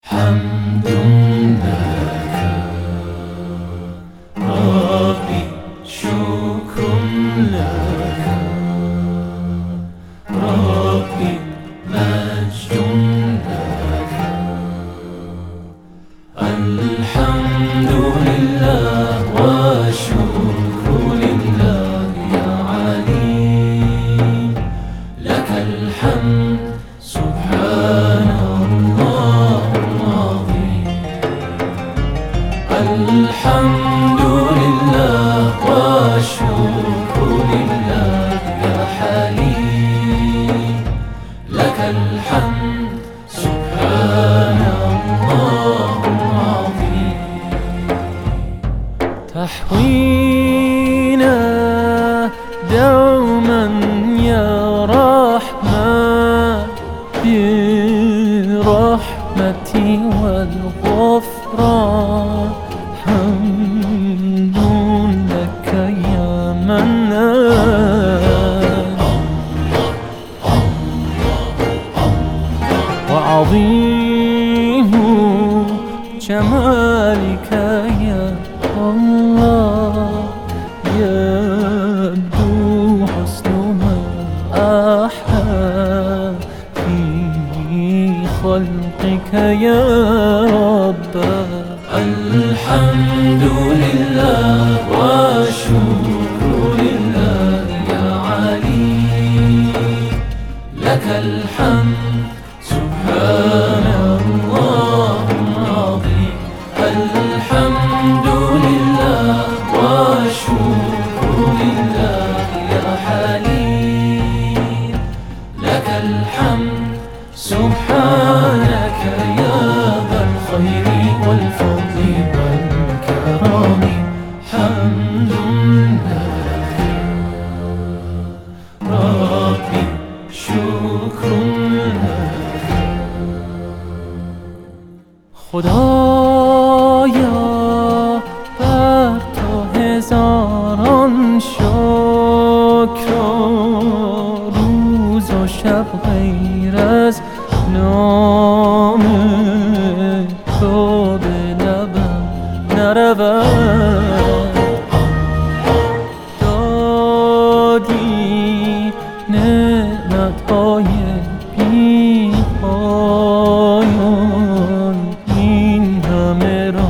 حمد لك ربي، شكر لك ربي، مجد لك. الحمد لله والشكر لله يا علي، لك الحمد سبحان الله العظيم. الحمد لله والشكر لله يا حليم، لك الحمد سبحان الله العظيم. تحوينا دوما يا رحمن برحمتي والغفران، حمد لك يا منان، وعظيم جمالك يا الله، يبدو حسن ما أحلى في خلقك يا رب. الحمد لله والشكر لله يا علي، لك الحمد سبحان الله العظيم. الحمد لله والشكر لله يا حليم، لك الحمد سبحانك يا ذا الخير والفضل والكرم. حمد لك ربي، شكر لك. خدایا بر تو هزاران شکر، روز و شب غیر از نام تو به لبم نرود. دادی نعمتهای بی پایان، این همه را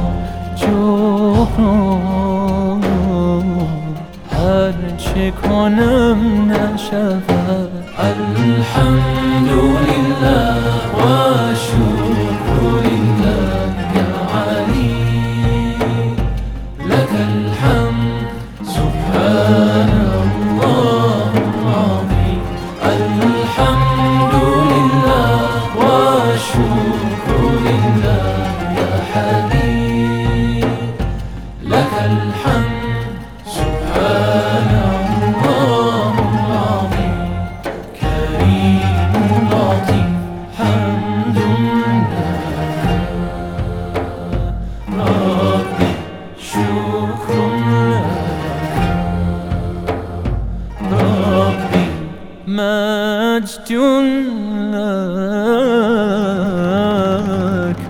جبران، هر چه کنم نشود. الحمد لله والشكر لله يا علي، لك الحمد سبحان الله العظيم. الحمد لله والشكر لله يا حليم، لك الحمد سبحان الله العظيم. كريم لطيف، حمد لك ربي، شكر لك ربي، مجد لك.